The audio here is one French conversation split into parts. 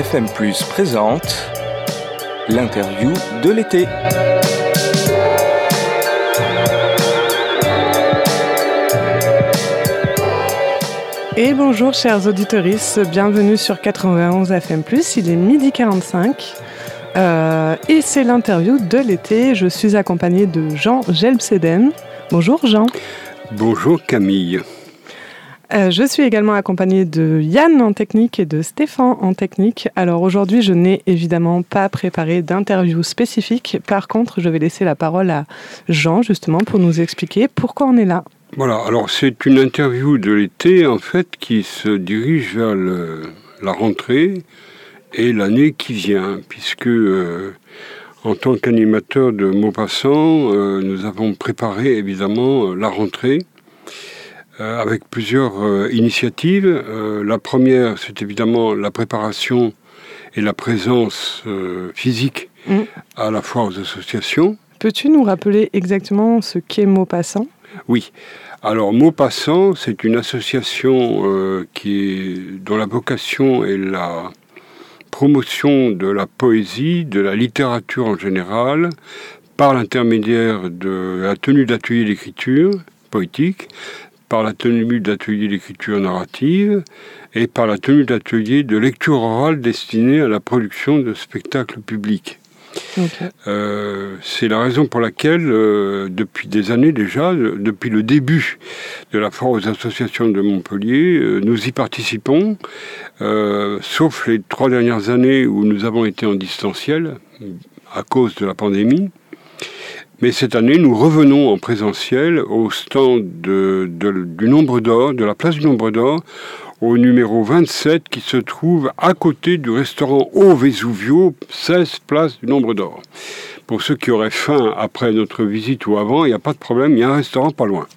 FM+ présente l'interview de l'été. Et bonjour chers auditeurs, bienvenue sur 91 FM+, il est 12h45 et c'est l'interview de l'été. Je suis accompagnée de Jean Gelbseden. Bonjour Jean. Bonjour Camille. Je suis également accompagnée de Yann en technique et de Stéphane en technique. Alors aujourd'hui, je n'ai évidemment pas préparé d'interview spécifique. Par contre, je vais laisser la parole à Jean justement pour nous expliquer pourquoi on est là. Voilà, alors c'est une interview de l'été en fait qui se dirige vers la rentrée et l'année qui vient, puisque en tant qu'animateur de Maupassant, nous avons préparé évidemment la rentrée avec plusieurs initiatives. La première, c'est évidemment la préparation et la présence physique à la fois aux associations. Peux-tu nous rappeler exactement ce qu'est Maupassant ? Oui. Alors, Maupassant, c'est une association dont la vocation est la promotion de la poésie, de la littérature en général, par l'intermédiaire de la tenue d'ateliers d'écriture poétique, par la tenue d'ateliers d'écriture narrative et par la tenue d'ateliers de lecture orale destinés à la production de spectacles publics. Okay. C'est la raison pour laquelle, depuis des années déjà, depuis le début de la foire aux associations de Montpellier, nous y participons, sauf les 3 dernières années où nous avons été en distanciel à cause de la pandémie. Mais cette année, nous revenons en présentiel au stand du Nombre d'Or, de la place du Nombre d'Or, au numéro 27, qui se trouve à côté du restaurant Au Vesuvio, 16 place du Nombre d'Or. Pour ceux qui auraient faim après notre visite ou avant, il n'y a pas de problème, il y a un restaurant pas loin.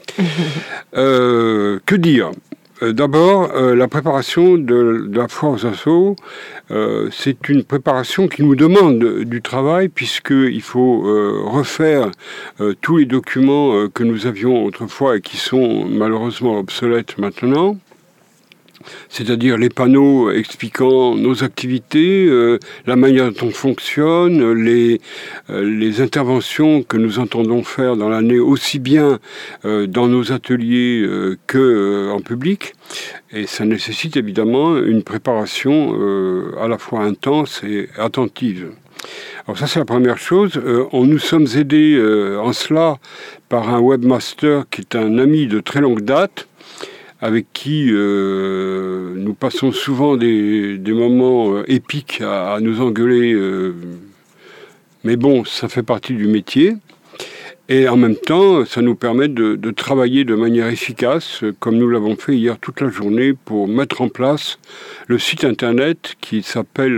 Que dire ? D'abord, la préparation de la foire aux assos, c'est une préparation qui nous demande du travail, puisqu'il faut refaire tous les documents que nous avions autrefois et qui sont malheureusement obsolètes maintenant. C'est-à-dire les panneaux expliquant nos activités, la manière dont on fonctionne, les interventions que nous entendons faire dans l'année, aussi bien dans nos ateliers qu'en public. Et ça nécessite évidemment une préparation à la fois intense et attentive. Alors ça, c'est la première chose. Nous sommes aidés en cela par un webmaster qui est un ami de très longue date, avec qui nous passons souvent des moments épiques à nous engueuler. Mais bon, ça fait partie du métier. Et en même temps, ça nous permet de travailler de manière efficace, comme nous l'avons fait hier toute la journée, pour mettre en place le site internet qui s'appelle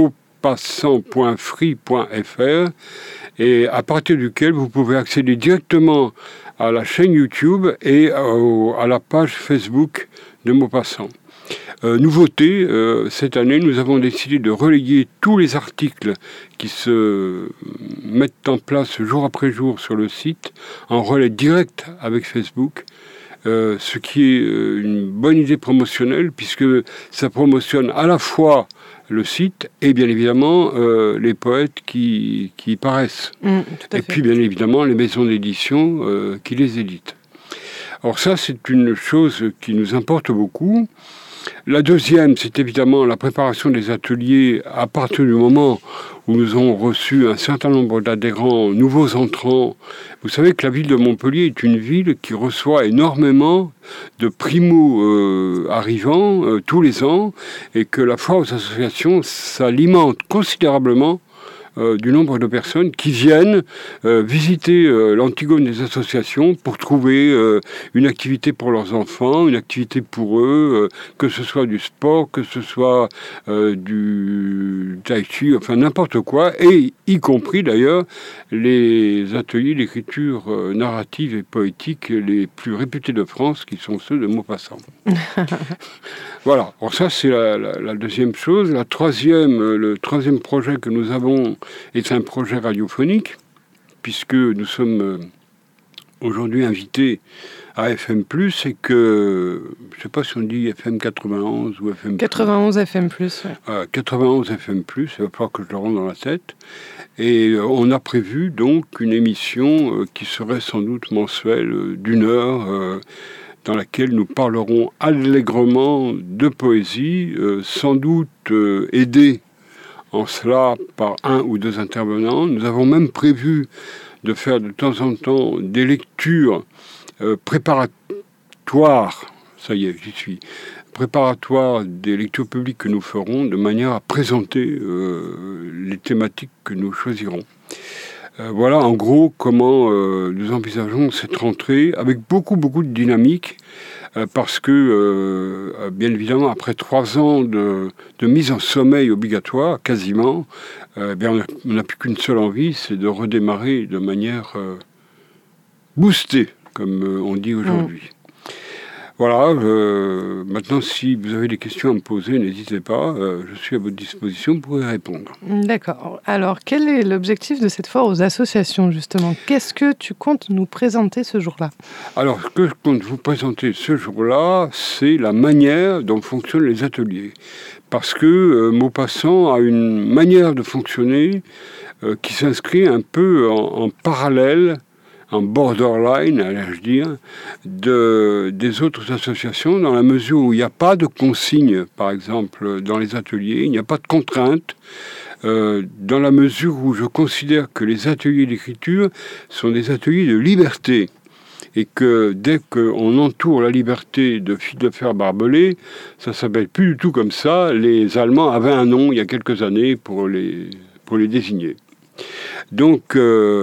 maupassant.free.fr et à partir duquel vous pouvez accéder directement à la chaîne YouTube et à la page Facebook de Maupassant. Nouveauté, cette année, nous avons décidé de relayer tous les articles qui se mettent en place jour après jour sur le site en relais direct avec Facebook. Ce qui est une bonne idée promotionnelle puisque ça promotionne à la fois le site et bien évidemment les poètes qui y paraissent. Et puis bien évidemment les maisons d'édition qui les éditent. Alors ça, c'est une chose qui nous importe beaucoup. La deuxième, c'est évidemment la préparation des ateliers à partir du moment où nous avons reçu un certain nombre d'adhérents, nouveaux entrants. Vous savez que la ville de Montpellier est une ville qui reçoit énormément de primo-arrivants tous les ans et que la foire aux associations s'alimente considérablement du nombre de personnes qui viennent visiter l'Antigone des associations pour trouver une activité pour leurs enfants, une activité pour eux, que ce soit du sport, que ce soit du tai chi, enfin n'importe quoi, et y compris d'ailleurs les ateliers d'écriture narrative et poétique les plus réputés de France, qui sont ceux de Maupassant. Voilà, alors ça c'est la deuxième chose. Le troisième projet que nous avons est un projet radiophonique, puisque nous sommes aujourd'hui invité à FM+, c'est que, je ne sais pas si on dit FM 91 ou FM+. 91 FM+, ouais. 91 FM+, il va falloir que je le rentre dans la tête. Et on a prévu donc une émission qui serait sans doute mensuelle d'1 heure, dans laquelle nous parlerons allègrement de poésie, sans doute aidés en cela par 1 ou 2 intervenants. Nous avons même prévu de faire de temps en temps des lectures préparatoires, ça y est, j'y suis, préparatoires des lectures publiques que nous ferons, de manière à présenter les thématiques que nous choisirons. Voilà en gros comment nous envisageons cette rentrée, avec beaucoup de dynamique, parce que, bien évidemment, après 3 ans de mise en sommeil obligatoire, quasiment, on n'a plus qu'une seule envie, c'est de redémarrer de manière boostée, comme on dit aujourd'hui. Voilà, maintenant, si vous avez des questions à me poser, n'hésitez pas, je suis à votre disposition pour y répondre. D'accord. Alors, quel est l'objectif de cette foire aux associations, justement ? Qu'est-ce que tu comptes nous présenter ce jour-là ? Alors, ce que je compte vous présenter ce jour-là, c'est la manière dont fonctionnent les ateliers. Parce que Maupassant a une manière de fonctionner qui s'inscrit un peu en parallèle, en borderline, allais-je dire, des autres associations, dans la mesure où il n'y a pas de consignes, par exemple, dans les ateliers, il n'y a pas de contraintes, dans la mesure où je considère que les ateliers d'écriture sont des ateliers de liberté, et que dès qu'on entoure la liberté de fil de fer barbelé, ça ne s'appelle plus du tout comme ça. Les Allemands avaient un nom il y a quelques années pour les désigner. Donc,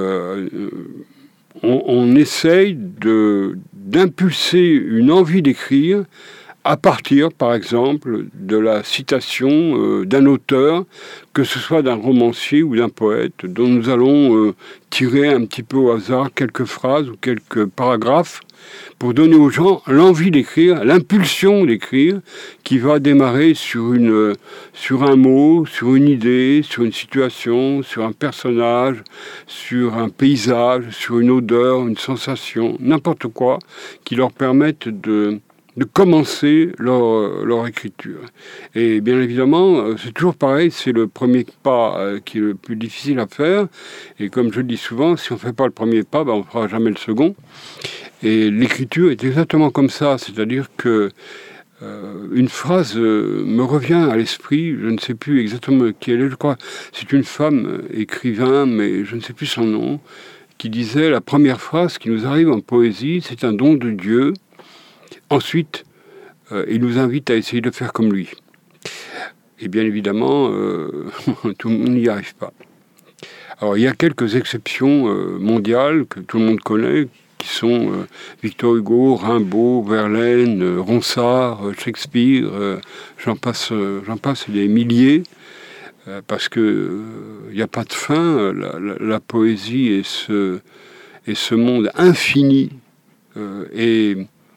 on essaye d'impulser une envie d'écrire à partir, par exemple, de la citation d'un auteur, que ce soit d'un romancier ou d'un poète, dont nous allons tirer un petit peu au hasard quelques phrases ou quelques paragraphes pour donner aux gens l'envie d'écrire, l'impulsion d'écrire, qui va démarrer sur un mot, sur une idée, sur une situation, sur un personnage, sur un paysage, sur une odeur, une sensation, n'importe quoi, qui leur permette de commencer leur écriture. Et bien évidemment, c'est toujours pareil, c'est le premier pas qui est le plus difficile à faire. Et comme je le dis souvent, si on ne fait pas le premier pas, on ne fera jamais le second. Et l'écriture est exactement comme ça, c'est-à-dire que une phrase me revient à l'esprit, je ne sais plus exactement qui elle est, je crois, c'est une femme écrivain, mais je ne sais plus son nom, qui disait la première phrase qui nous arrive en poésie, c'est un don de Dieu. Ensuite, il nous invite à essayer de faire comme lui. Et bien évidemment, tout le monde n'y arrive pas. Alors, il y a quelques exceptions mondiales que tout le monde connaît, qui sont Victor Hugo, Rimbaud, Verlaine, Ronsard, Shakespeare, j'en passe des milliers, parce que il n'y a pas de fin. La poésie et ce monde infini et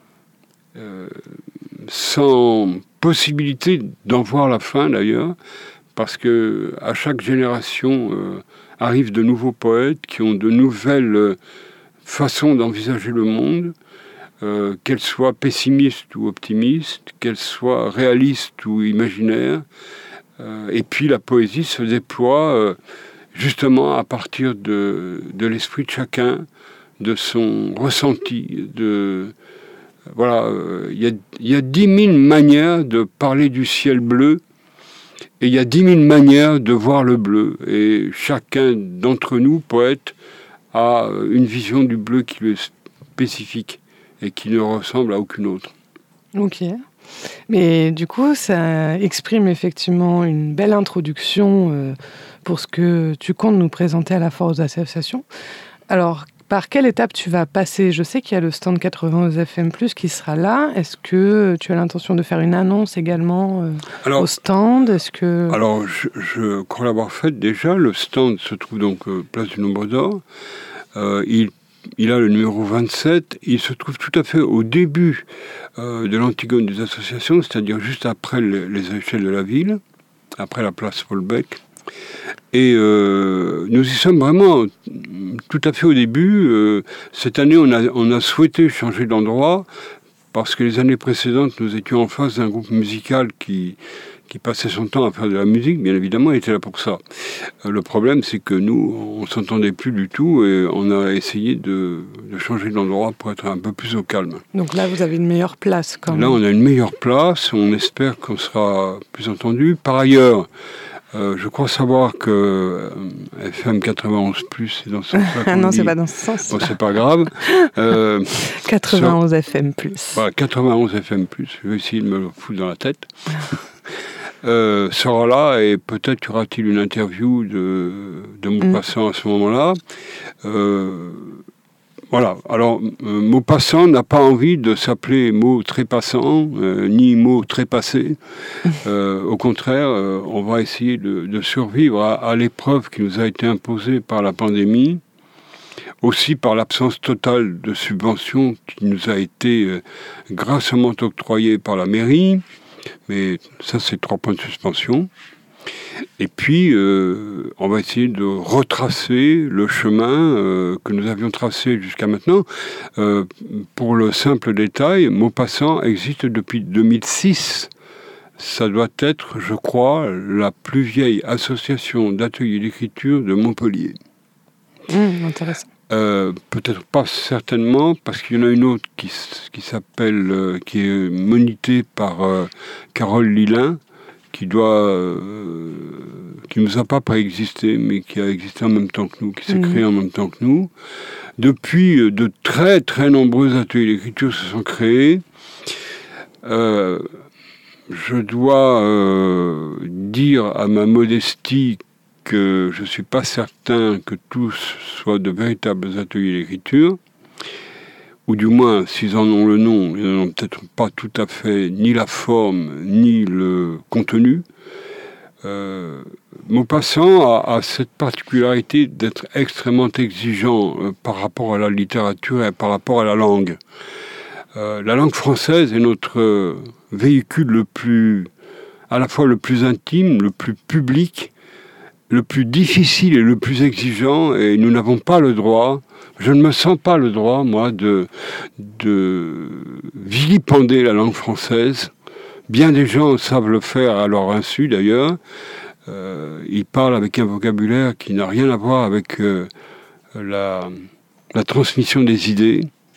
sans possibilité d'en voir la fin d'ailleurs, parce que à chaque génération arrivent de nouveaux poètes qui ont de nouvelles façons d'envisager le monde, qu'elles soient pessimistes ou optimistes, qu'elles soient réalistes ou imaginaires. Et puis la poésie se déploie justement à partir de l'esprit de chacun, de son ressenti, voilà, il y a 10 000 manières de parler du ciel bleu et il y a 10 000 manières de voir le bleu. Et chacun d'entre nous, poètes, a une vision du bleu qui lui est spécifique et qui ne ressemble à aucune autre. Ok. Mais du coup, ça exprime effectivement une belle introduction pour ce que tu comptes nous présenter à la foire aux associations. Alors, par quelle étape tu vas passer ? Je sais qu'il y a le stand 91 FM+, qui sera là. Est-ce que tu as l'intention de faire une annonce également au stand ? Alors, je crois l'avoir fait déjà. Le stand se trouve donc place du Nombre d'Or. Il a le numéro 27. Il se trouve tout à fait au début de l'Antigone des associations, c'est-à-dire juste après les échelles de la ville, après la place Paul-Bech. Et nous y sommes vraiment tout à fait au début. Cette année, on a souhaité changer d'endroit parce que les années précédentes, nous étions en face d'un groupe musical qui passait son temps à faire de la musique, bien évidemment, il était là pour ça. Le problème, c'est que nous, on ne s'entendait plus du tout et on a essayé de changer d'endroit pour être un peu plus au calme. Donc là, vous avez une meilleure place quand même. Là, on a une meilleure place, on espère qu'on sera plus entendu. Par ailleurs, je crois savoir que FM 91+, c'est dans ce sens-là. Ah non, c'est pas dans ce sens. Bon, c'est pas grave. 91 FM+. Voilà, 91 FM+, je vais essayer de me le foutre dans la tête. Sera là et peut-être y aura-t-il une interview de Maupassant à ce moment-là. Voilà, alors Maupassant n'a pas envie de s'appeler mot trépassant, ni mot trépassé. Au contraire, on va essayer de survivre à l'épreuve qui nous a été imposée par la pandémie, aussi par l'absence totale de subventions qui nous a été grassement octroyée par la mairie. Mais ça, c'est 3 points de suspension. Et puis, on va essayer de retracer le chemin que nous avions tracé jusqu'à maintenant. Pour le simple détail, Maupassant existe depuis 2006. Ça doit être, je crois, la plus vieille association d'ateliers d'écriture de Montpellier. Intéressant. Peut-être pas certainement, parce qu'il y en a une autre qui s'appelle, qui est monitée par Carole Lilin, qui nous a pas préexisté, mais qui a existé en même temps que nous, qui s'est créé en même temps que nous. Depuis, de très très nombreux ateliers d'écriture se sont créés. Je dois dire à ma modestie que je ne suis pas certain que tous soient de véritables ateliers d'écriture, ou du moins, s'ils en ont le nom, ils n'en ont peut-être pas tout à fait ni la forme, ni le contenu. Maupassant a cette particularité d'être extrêmement exigeant par rapport à la littérature et par rapport à la langue. La langue française est notre véhicule à la fois le plus intime, le plus public, le plus difficile et le plus exigeant, et nous n'avons pas le droit, je ne me sens pas le droit, moi, de vilipender la langue française. Bien des gens savent le faire à leur insu, d'ailleurs. Ils parlent avec un vocabulaire qui n'a rien à voir avec la transmission des idées.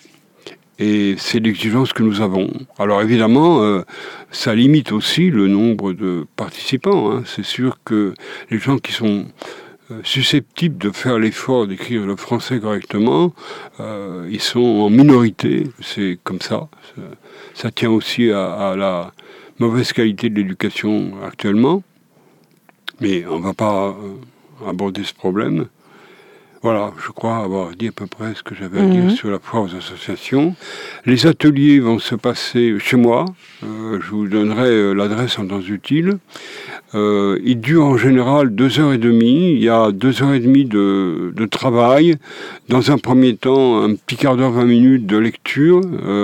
Et c'est l'exigence que nous avons. Alors évidemment, ça limite aussi le nombre de participants. Hein. C'est sûr que les gens qui sont susceptibles de faire l'effort d'écrire le français correctement, ils sont en minorité. C'est comme ça. Ça tient aussi à la mauvaise qualité de l'éducation actuellement. Mais on ne va pas aborder ce problème. Voilà, je crois avoir dit à peu près ce que j'avais à dire sur la foire aux associations. Les ateliers vont se passer chez moi. Je vous donnerai l'adresse en temps utile. Ils durent en général 2h30. Il y a 2h30 de travail. Dans un premier temps, un petit quart d'heure, 20 minutes de lecture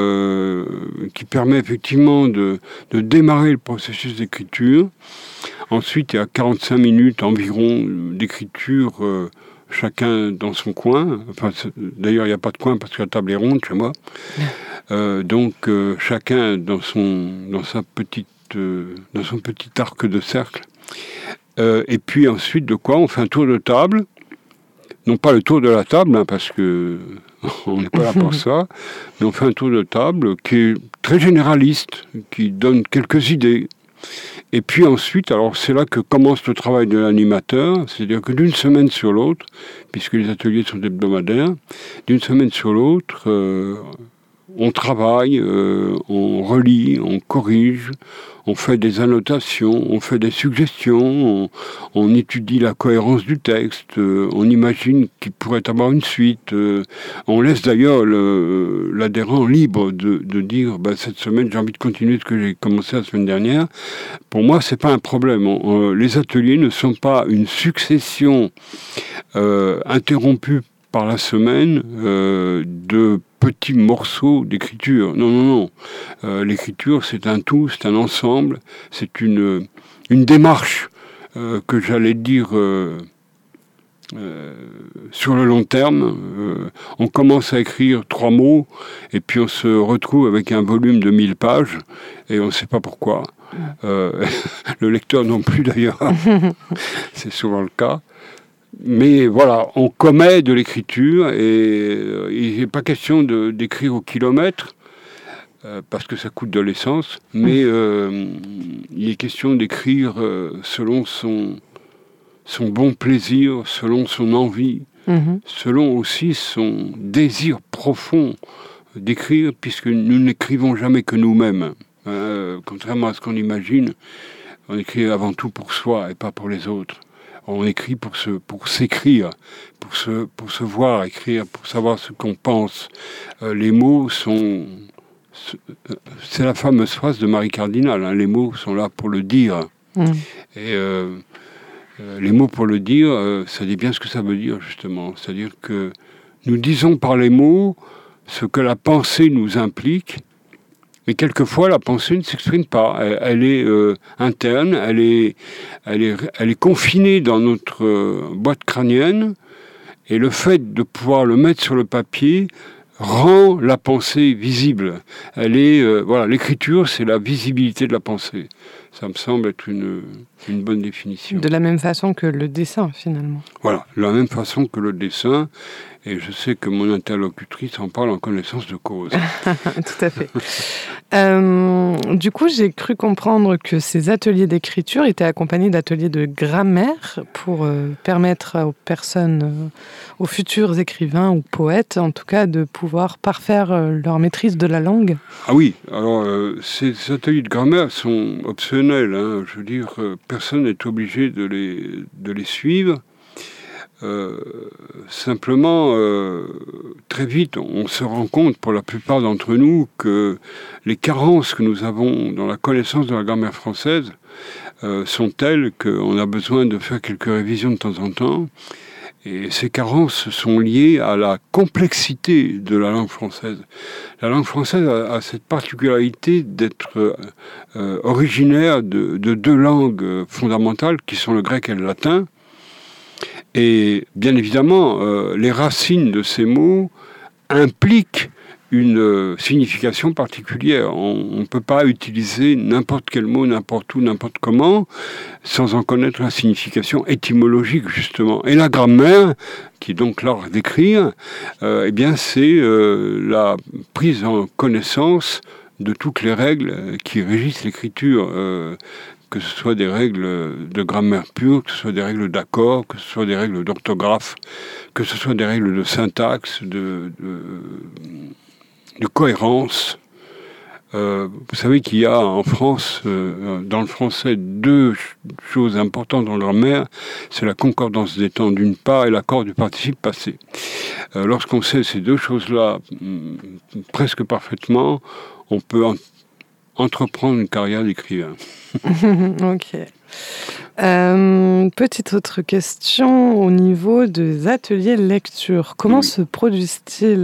qui permet effectivement de démarrer le processus d'écriture. Ensuite, il y a 45 minutes environ d'écriture chacun dans son coin. Enfin, d'ailleurs, il n'y a pas de coin parce que la table est ronde chez moi. Donc, chacun dans son petit arc de cercle. Et puis ensuite, de quoi on fait un tour de table. Non pas le tour de la table, hein, parce que on n'est pas là pour ça, mais on fait un tour de table qui est très généraliste, qui donne quelques idées. Et puis ensuite, alors c'est là que commence le travail de l'animateur, c'est-à-dire que d'une semaine sur l'autre, puisque les ateliers sont hebdomadaires, d'une semaine sur l'autre, on travaille, on relit, on corrige, on fait des annotations, on fait des suggestions, on étudie la cohérence du texte, on imagine qu'il pourrait avoir une suite. On laisse d'ailleurs l'adhérent libre de dire cette semaine j'ai envie de continuer ce que j'ai commencé la semaine dernière. Pour moi, c'est pas un problème. Les ateliers ne sont pas une succession interrompue par la semaine de petits morceaux d'écriture. Non. L'écriture, c'est un tout, c'est un ensemble, c'est une démarche que j'allais dire sur le long terme. On commence à écrire 3 mots et puis on se retrouve avec un volume de 1000 pages et on ne sait pas pourquoi. Le lecteur non plus d'ailleurs, c'est souvent le cas. Mais voilà, on commet de l'écriture et il n'est pas question d'écrire au kilomètre parce que ça coûte de l'essence, mais il est question d'écrire selon son bon plaisir, selon son envie, selon aussi son désir profond d'écrire, puisque nous n'écrivons jamais que nous-mêmes. Contrairement à ce qu'on imagine, on écrit avant tout pour soi et pas pour les autres. On écrit pour s'écrire, pour se voir écrire, pour savoir ce qu'on pense. Les mots sont... C'est la fameuse phrase de Marie Cardinal, hein, les mots sont là pour le dire. Et les mots pour le dire, ça dit bien ce que ça veut dire, justement. C'est-à-dire que nous disons par les mots ce que la pensée nous implique, mais quelquefois la pensée ne s'exprime pas. Elle est interne, elle est confinée dans notre boîte crânienne, et le fait de pouvoir le mettre sur le papier rend la pensée visible. Voilà, l'écriture, c'est la visibilité de la pensée. Ça me semble être une bonne définition. De la même façon que le dessin, finalement. Voilà, de la même façon que le dessin. Et je sais que mon interlocutrice en parle en connaissance de cause. Tout à fait. Du coup, j'ai cru comprendre que ces ateliers d'écriture étaient accompagnés d'ateliers de grammaire pour permettre aux personnes, aux futurs écrivains ou poètes, en tout cas, de pouvoir parfaire leur maîtrise de la langue. Ah oui, alors ces ateliers de grammaire sont optionnels. Hein. Je veux dire, personne n'est obligé de les suivre. Simplement, très vite, on se rend compte, pour la plupart d'entre nous, que les carences que nous avons dans la connaissance de la grammaire française sont telles qu'on a besoin de faire quelques révisions de temps en temps. Et ces carences sont liées à la complexité de la langue française. La langue française a cette particularité d'être originaire de 2 langues fondamentales, qui sont le grec et le latin. Et bien évidemment, les racines de ces mots impliquent une signification particulière. On ne peut pas utiliser n'importe quel mot, n'importe où, n'importe comment, sans en connaître la signification étymologique, justement. Et la grammaire, qui est donc l'art d'écrire, eh bien, c'est la prise en connaissance de toutes les règles qui régissent l'écriture, que ce soit des règles de grammaire pure, que ce soit des règles d'accord, que ce soit des règles d'orthographe, que ce soit des règles de syntaxe, de cohérence. Vous savez qu'il y a en France, dans le français, 2 choses importantes dans la grammaire. C'est la concordance des temps d'une part et l'accord du participe passé. Lorsqu'on sait ces 2 choses-là presque parfaitement, on peut entreprendre une carrière d'écrivain. Ok. Petite autre question au niveau des ateliers de lecture. Comment se produisent-ils ?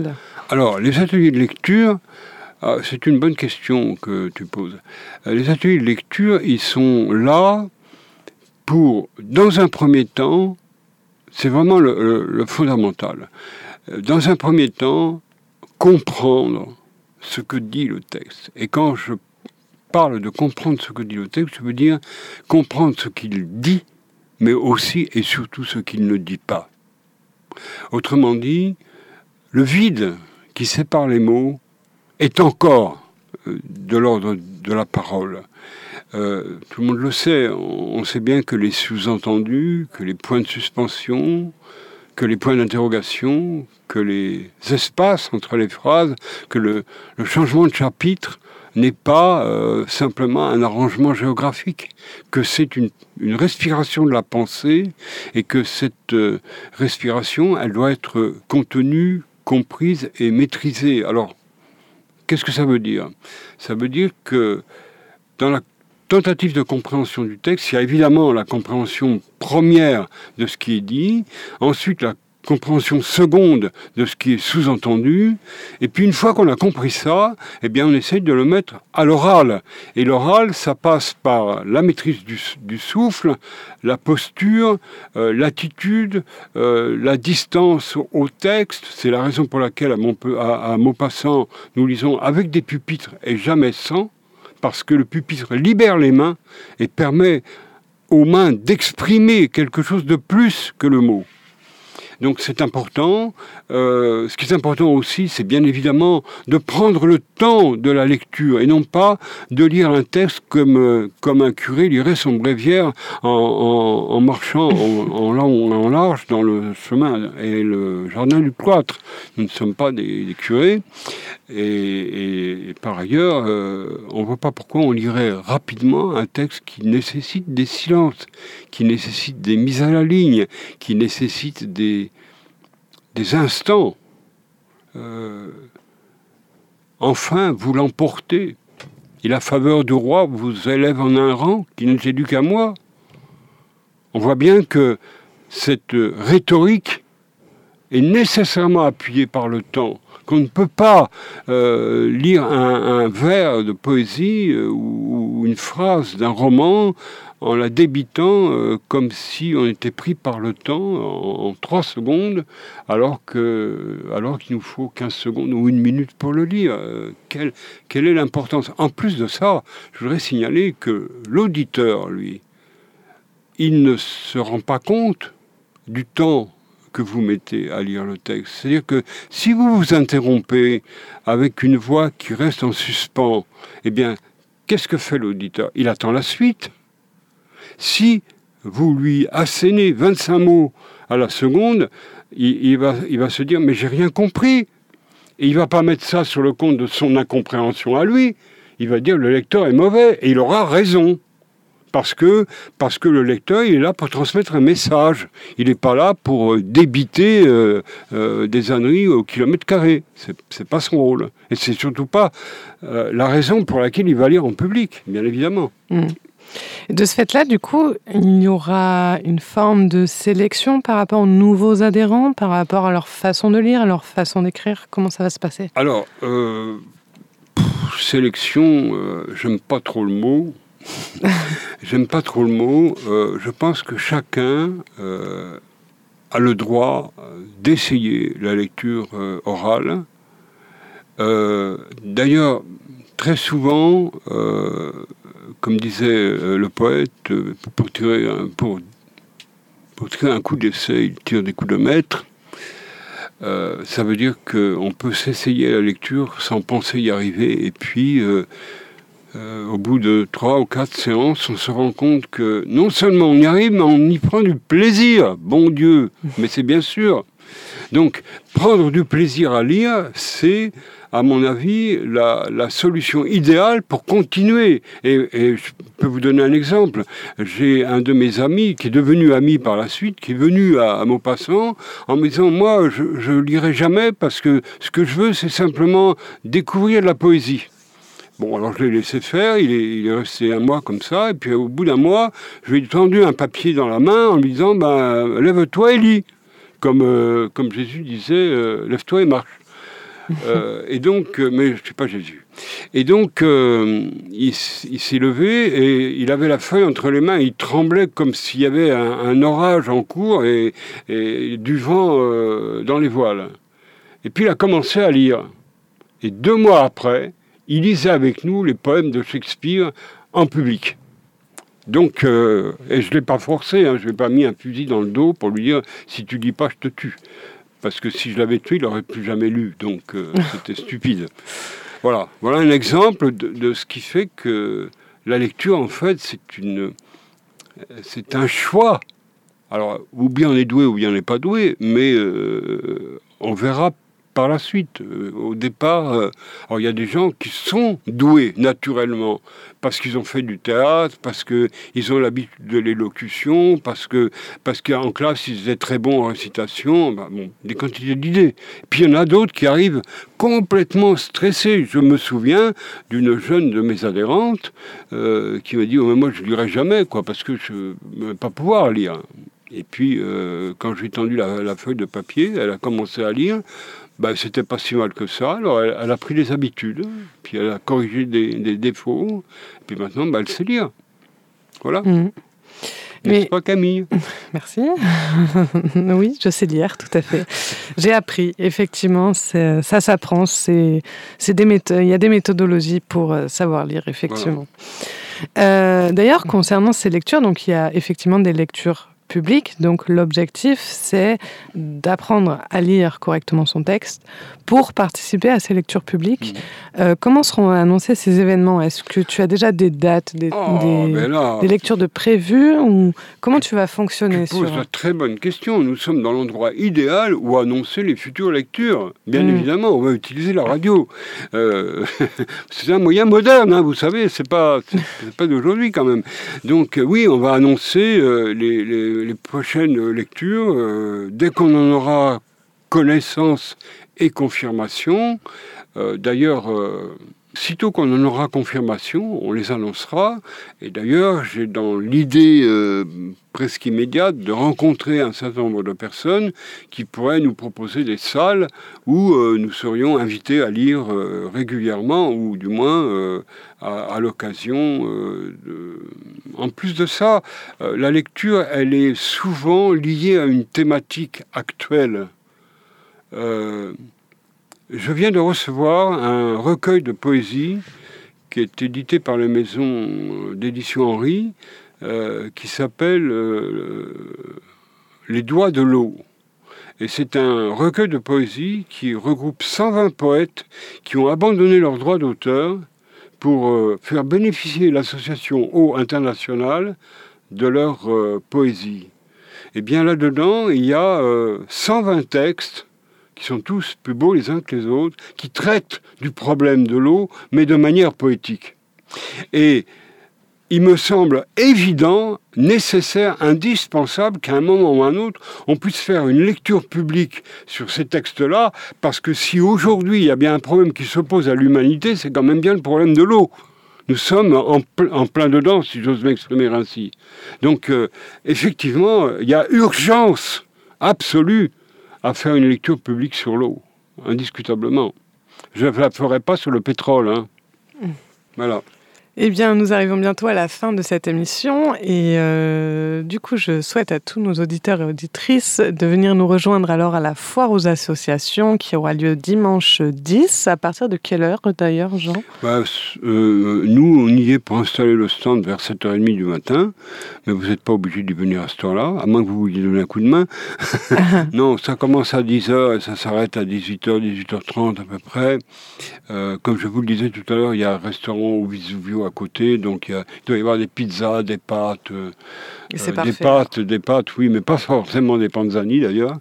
Alors, les ateliers de lecture, c'est une bonne question que tu poses. Les ateliers de lecture, ils sont là pour, dans un premier temps, c'est vraiment le fondamental. Dans un premier temps, comprendre ce que dit le texte. Et quand je parle de comprendre ce que dit le texte, je veux dire comprendre ce qu'il dit, mais aussi et surtout ce qu'il ne dit pas. Autrement dit, le vide qui sépare les mots est encore de l'ordre de la parole. Tout le monde le sait, on sait bien que les sous-entendus, que les points de suspension, que les points d'interrogation, que les espaces entre les phrases, que le changement de chapitre n'est pas simplement un arrangement géographique, que c'est une respiration de la pensée et que cette respiration, elle doit être contenue, comprise et maîtrisée. Alors, qu'est-ce que ça veut dire ? Ça veut dire que dans la tentative de compréhension du texte, il y a évidemment la compréhension première de ce qui est dit, ensuite la compréhension seconde de ce qui est sous-entendu. Et puis une fois qu'on a compris ça, eh bien on essaye de le mettre à l'oral. Et l'oral, ça passe par la maîtrise du souffle, la posture, l'attitude, la distance au texte. C'est la raison pour laquelle à Maupassant, nous lisons avec des pupitres et jamais sans, parce que le pupitre libère les mains et permet aux mains d'exprimer quelque chose de plus que le mot. Donc c'est important. Ce qui est important aussi, c'est bien évidemment de prendre le temps de la lecture et non pas de lire un texte comme un curé lirait son bréviaire en marchant en long et en large dans le chemin et le jardin du cloître. Nous ne sommes pas des curés. Et par ailleurs, on ne voit pas pourquoi on lirait rapidement un texte qui nécessite des silences, qui nécessite des mises à la ligne, qui nécessite des instants. Enfin, vous l'emportez. Et la faveur du roi vous élève en un rang qui n'était dû qu'à moi. On voit bien que cette rhétorique est nécessairement appuyée par le temps, qu'on ne peut pas lire un vers de poésie ou une phrase d'un roman en la débitant comme si on était pris par le temps en 3 secondes, alors qu'il nous faut 15 secondes ou 1 minute pour le lire. Quelle est l'importance ? En plus de ça, je voudrais signaler que l'auditeur, lui, il ne se rend pas compte du temps que vous mettez à lire le texte. C'est-à-dire que si vous vous interrompez avec une voix qui reste en suspens, eh bien, qu'est-ce que fait l'auditeur ? Il attend la suite. Si vous lui assénez 25 mots à la seconde, il va se dire « mais j'ai rien compris ». Et il ne va pas mettre ça sur le compte de son incompréhension à lui. Il va dire « le lecteur est mauvais » et il aura raison. Parce que le lecteur, il est là pour transmettre un message. Il n'est pas là pour débiter des âneries au kilomètre carré. C'est pas son rôle. Et c'est surtout pas la raison pour laquelle il va lire en public, bien évidemment. De ce fait-là, du coup, il y aura une forme de sélection par rapport aux nouveaux adhérents, par rapport à leur façon de lire, à leur façon d'écrire. Comment ça va se passer ? Alors, sélection, j'aime pas trop le mot. Je pense que chacun a le droit d'essayer la lecture orale. D'ailleurs, très souvent, comme disait le poète, pour tirer un coup d'essai, il tire des coups de maître. Ça veut dire qu'on peut s'essayer à la lecture sans penser y arriver, et puis au bout de 3 ou 4 séances, on se rend compte que non seulement on y arrive, mais on y prend du plaisir. Bon Dieu, mais c'est bien sûr. Donc, prendre du plaisir à lire, c'est, à mon avis, la solution idéale pour continuer. Et je peux vous donner un exemple. J'ai un de mes amis, qui est devenu ami par la suite, qui est venu à Maupassant, en me disant, moi, je lirai jamais, parce que ce que je veux, c'est simplement découvrir de la poésie. Bon, alors je l'ai laissé faire, il est resté 1 mois comme ça, et puis au bout d'1 mois, je lui ai tendu un papier dans la main en lui disant, lève-toi et lis. Comme Jésus disait, lève-toi et marche. Et donc, mais je ne suis pas Jésus. Et donc, il s'est levé et il avait la feuille entre les mains, il tremblait comme s'il y avait un orage en cours et du vent dans les voiles. Et puis il a commencé à lire. Et 2 mois après, il lisait avec nous les poèmes de Shakespeare en public. Donc, et je ne l'ai pas forcé, je ne lui ai pas mis un fusil dans le dos pour lui dire « si tu lis pas, je te tue ». Parce que si je l'avais tué, il n'aurait plus jamais lu. Donc, c'était stupide. Voilà un exemple de ce qui fait que la lecture, en fait, c'est un choix. Alors, ou bien on est doué, ou bien on n'est pas doué, mais on verra par la suite. Au départ, alors il y a des gens qui sont doués naturellement, parce qu'ils ont fait du théâtre, parce qu'ils ont l'habitude de l'élocution, parce qu'en classe, ils étaient très bons en récitation, des quantités d'idées. Puis il y en a d'autres qui arrivent complètement stressés. Je me souviens d'une jeune de mes adhérentes qui m'a dit « oh, mais moi, je ne lirai jamais, parce que je ne vais pas pouvoir lire ». Et puis, quand j'ai tendu la feuille de papier, elle a commencé à lire. C'était pas si mal que ça. Alors, elle a pris des habitudes, puis elle a corrigé des défauts. Et puis maintenant, elle sait lire. Voilà. N'est-ce pas, Camille? Merci. Oui, je sais lire, tout à fait. J'ai appris, effectivement, ça s'apprend. Il y a des méthodologies pour savoir lire, effectivement. Voilà. D'ailleurs, concernant ces lectures, donc il y a effectivement des lectures publiques. Donc l'objectif, c'est d'apprendre à lire correctement son texte pour participer à ces lectures publiques. Comment seront annoncés ces événements? Est-ce que tu as déjà des dates, des lectures de prévues, ou comment tu vas fonctionner? Tu poses une très bonne question. Nous sommes dans l'endroit idéal où annoncer les futures lectures. Bien évidemment, on va utiliser la radio. C'est un moyen moderne, hein, vous savez, c'est pas d'aujourd'hui quand même. Donc oui, on va annoncer les prochaines lectures dès qu'on en aura connaissance et confirmation. D'ailleurs, sitôt qu'on en aura confirmation, on les annoncera. Et d'ailleurs, j'ai dans l'idée presque immédiate de rencontrer un certain nombre de personnes qui pourraient nous proposer des salles où nous serions invités à lire régulièrement, ou du moins à l'occasion. En plus de ça, la lecture, elle est souvent liée à une thématique actuelle. Je viens de recevoir un recueil de poésie qui est édité par la maison d'édition Henry, qui s'appelle Les Doigts de l'eau. Et c'est un recueil de poésie qui regroupe 120 poètes qui ont abandonné leurs droits d'auteur pour faire bénéficier l'association Eau Internationale de leur poésie. Et bien là-dedans, il y a 120 textes qui sont tous plus beaux les uns que les autres, qui traitent du problème de l'eau, mais de manière poétique. Et il me semble évident, nécessaire, indispensable qu'à un moment ou à un autre, on puisse faire une lecture publique sur ces textes-là, parce que si aujourd'hui il y a bien un problème qui s'oppose à l'humanité, c'est quand même bien le problème de l'eau. Nous sommes en plein dedans, si j'ose m'exprimer ainsi. Donc, effectivement, il y a urgence absolue à faire une lecture publique sur l'eau, indiscutablement. Je ne la ferai pas sur le pétrole. Hein. Voilà. Eh bien, nous arrivons bientôt à la fin de cette émission et du coup, je souhaite à tous nos auditeurs et auditrices de venir nous rejoindre alors à la foire aux associations qui aura lieu dimanche 10. À partir de quelle heure d'ailleurs, Jean ? Nous, on y est pour installer le stand vers 7h30 du matin, mais vous n'êtes pas obligé d'y venir à cette heure-là, à moins que vous vouliez donner un coup de main. Non, ça commence à 10h et ça s'arrête à 18h, 18h30 à peu près. Comme je vous le disais tout à l'heure, il y a un restaurant au Vesuvio à côté, donc il doit y avoir des pizzas, des pâtes, des pâtes, oui, mais pas forcément des panzani d'ailleurs.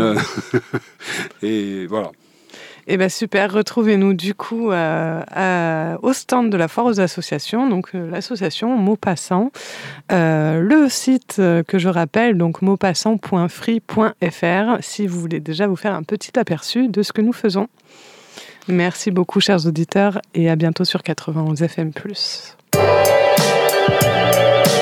Et voilà. Eh bien super, retrouvez-nous du coup au stand de la foire aux associations, donc l'association Maupassant. Le site que je rappelle, donc maupassant.free.fr, si vous voulez déjà vous faire un petit aperçu de ce que nous faisons. Merci beaucoup, chers auditeurs, et à bientôt sur 91 FM+.